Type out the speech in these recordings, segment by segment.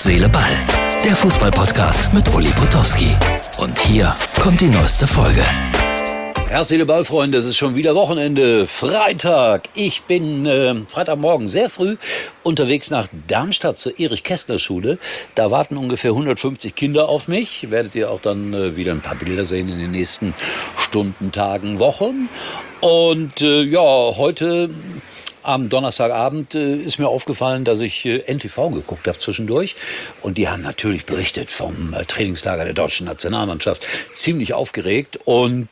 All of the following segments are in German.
Seele, Ball. Der Fußball-Podcast mit Uli Potowski. Und hier kommt die neueste Folge. Herz, Seele, Ball, Freunde, es ist schon wieder Wochenende, Freitag. Ich bin Freitagmorgen sehr früh unterwegs nach Darmstadt zur Erich-Kästner-Schule. Da warten ungefähr 150 Kinder auf mich. Werdet ihr auch dann wieder ein paar Bilder sehen in den nächsten Stunden, Tagen, Wochen. Und heute am Donnerstagabend ist mir aufgefallen, dass ich NTV geguckt habe zwischendurch. Und die haben natürlich berichtet vom Trainingslager der deutschen Nationalmannschaft. Ziemlich aufgeregt und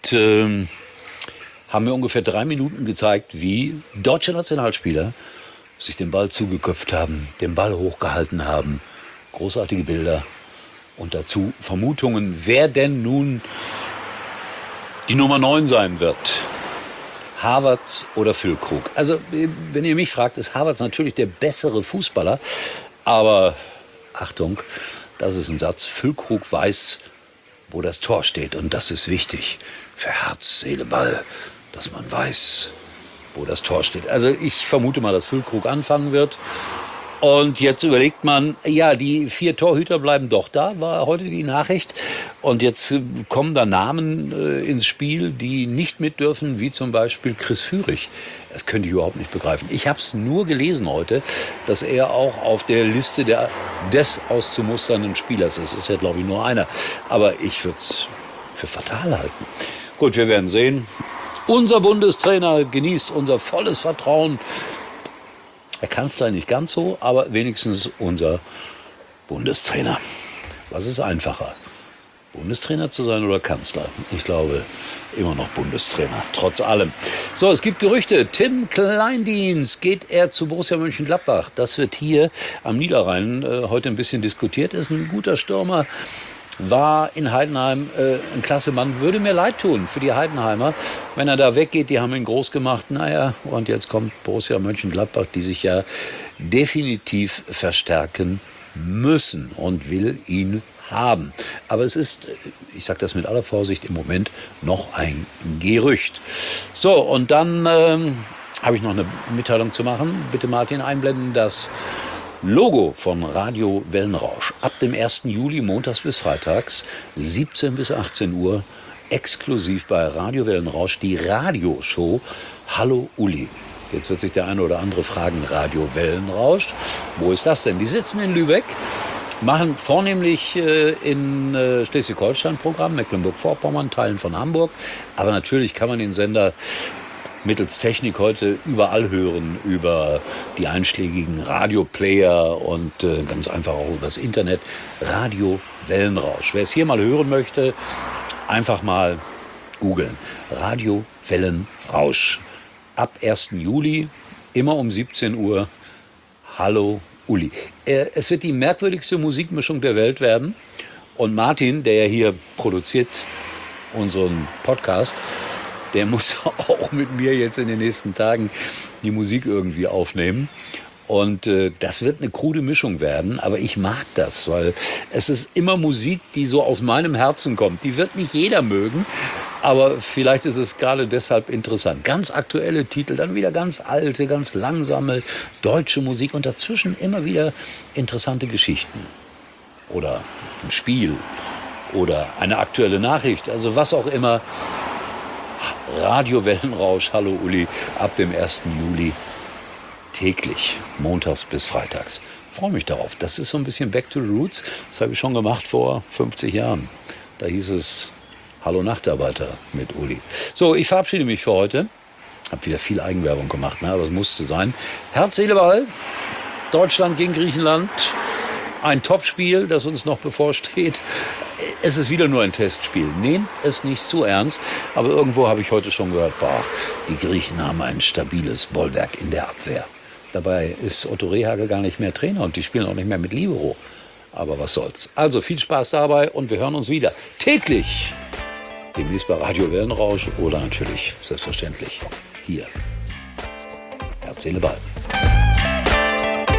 haben mir ungefähr 3 Minuten gezeigt, wie deutsche Nationalspieler sich den Ball zugeköpft haben, den Ball hochgehalten haben. Großartige Bilder. Und dazu Vermutungen, wer denn nun die Nummer 9 sein wird. Havertz oder Füllkrug. Also, wenn ihr mich fragt, ist Havertz natürlich der bessere Fußballer. Aber, Achtung, das ist ein Satz. Füllkrug weiß, wo das Tor steht. Und das ist wichtig für Herz, Seele, Ball, dass man weiß, wo das Tor steht. Also, ich vermute mal, dass Füllkrug anfangen wird. Und jetzt überlegt man, ja, die 4 Torhüter bleiben doch da, war heute die Nachricht. Und jetzt kommen da Namen ins Spiel, die nicht mit dürfen, wie zum Beispiel Chris Führig. Das könnte ich überhaupt nicht begreifen. Ich habe es nur gelesen heute, dass er auch auf der Liste des auszumusternden Spielers ist. Das ist ja, glaube ich, nur einer. Aber ich würde es für fatal halten. Gut, wir werden sehen. Unser Bundestrainer genießt unser volles Vertrauen. Der Kanzler nicht ganz so, aber wenigstens unser Bundestrainer. Was ist einfacher? Bundestrainer zu sein oder Kanzler? Ich glaube, immer noch Bundestrainer, trotz allem. So, es gibt Gerüchte. Tim Kleindienst, geht er zu Borussia Mönchengladbach? Das wird hier am Niederrhein heute ein bisschen diskutiert. Ist ein guter Stürmer. War in Heidenheim ein klasse Mann. Würde mir leid tun für die Heidenheimer, wenn er da weggeht. Die haben ihn groß gemacht. Naja, und jetzt kommt Borussia Mönchengladbach, die sich ja definitiv verstärken müssen und will ihn haben. Aber es ist, ich sage das mit aller Vorsicht, im Moment noch ein Gerücht. So, und dann habe ich noch eine Mitteilung zu machen. Bitte Martin einblenden, das Logo von Radio Wellenrausch. Ab dem 1. Juli, montags bis freitags, 17 bis 18 Uhr, exklusiv bei Radio Wellenrausch, die Radioshow Hallo Uli. Jetzt wird sich der eine oder andere fragen, Radio Wellenrausch, wo ist das denn? Die sitzen in Lübeck, machen vornehmlich in Schleswig-Holstein Programm, Mecklenburg-Vorpommern, Teilen von Hamburg. Aber natürlich kann man den Sender mittels Technik heute überall hören, über die einschlägigen Radioplayer und ganz einfach auch übers Internet. Radio Wellenrausch. Wer es hier mal hören möchte, einfach mal googeln. Radio Wellenrausch. Ab 1. Juli, immer um 17 Uhr. Hallo Uli. Es wird die merkwürdigste Musikmischung der Welt werden. Und Martin, der ja hier produziert unseren Podcast, der muss auch mit mir jetzt in den nächsten Tagen die Musik irgendwie aufnehmen. Und das wird eine krude Mischung werden, aber ich mag das, weil es ist immer Musik, die so aus meinem Herzen kommt. Die wird nicht jeder mögen, aber vielleicht ist es gerade deshalb interessant. Ganz aktuelle Titel, dann wieder ganz alte, ganz langsame deutsche Musik und dazwischen immer wieder interessante Geschichten. Oder ein Spiel oder eine aktuelle Nachricht, also was auch immer. Radio Wellenrausch, hallo Uli, ab dem 1. Juli täglich, montags bis freitags. Ich freue mich darauf. Das ist so ein bisschen Back to the Roots. Das habe ich schon gemacht vor 50 Jahren. Da hieß es Hallo Nachtarbeiter mit Uli. So, ich verabschiede mich für heute. Habe wieder viel Eigenwerbung gemacht, ne? Aber es musste sein. Herz, Seele, Ball. Deutschland gegen Griechenland. Ein Topspiel, das uns noch bevorsteht. Es ist wieder nur ein Testspiel. Nehmt es nicht zu ernst. Aber irgendwo habe ich heute schon gehört, die Griechen haben ein stabiles Bollwerk in der Abwehr. Dabei ist Otto Rehhagel gar nicht mehr Trainer und die spielen auch nicht mehr mit Libero. Aber was soll's. Also viel Spaß dabei und wir hören uns wieder. Täglich. Demnächst bei Radio Wellenrausch oder natürlich, selbstverständlich, hier. Herz, Seele, Ball.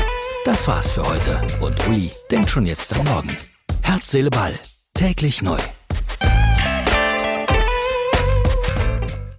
Das war's für heute. Und Uli denkt schon jetzt am Morgen. Herz, Seele, Ball. Täglich neu.